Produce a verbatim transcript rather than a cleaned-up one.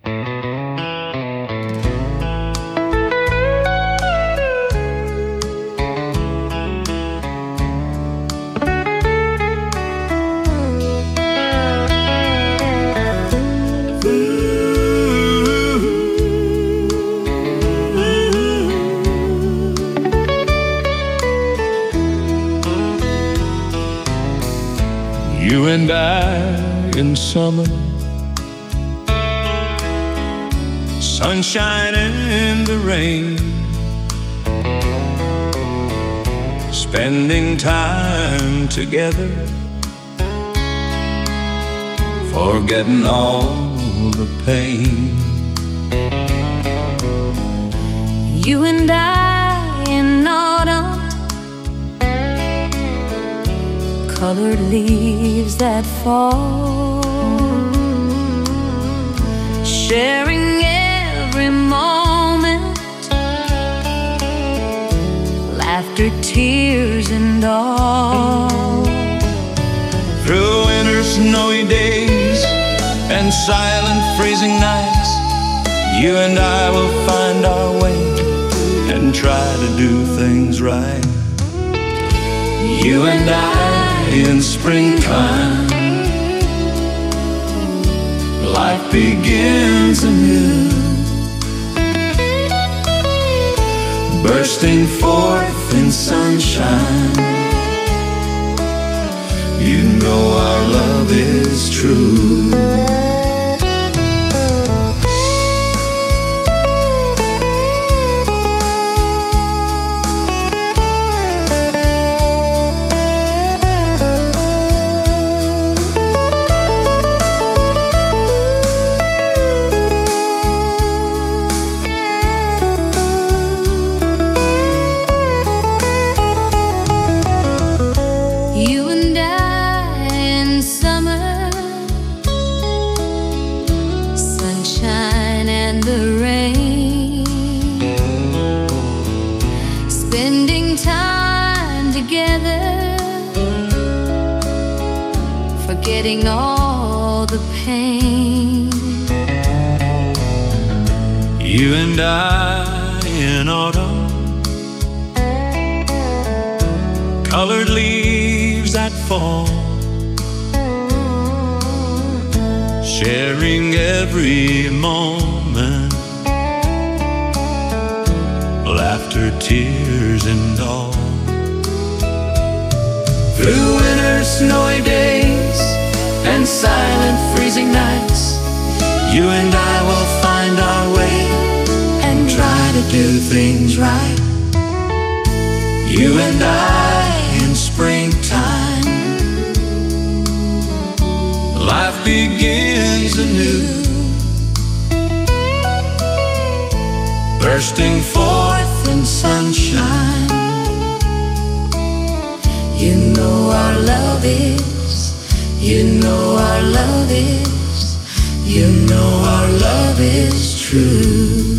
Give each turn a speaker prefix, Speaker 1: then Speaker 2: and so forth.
Speaker 1: You and I in summer, sunshine in the rain, spending time together, forgetting all the pain.
Speaker 2: You and I in autumn, colored leaves that fall, sharing every moment, laughter, tears, and all.
Speaker 1: Through winter snowy days and silent freezing nights, you and I will find our way and try to do things right. You and I in springtime, life begins anew, bursting forth in sunshine. You know our love is true.
Speaker 2: Spending time together, forgetting all the pain.
Speaker 1: You and I in autumn, colored leaves that fall, sharing every moment, laughter, tears, and all. Through winter snowy days and silent freezing nights, you and I will find our way and try to do things right. You and I in springtime, life begins anew, bursting forth in sunshine. You know our love is, you know our love is, you know our love is true.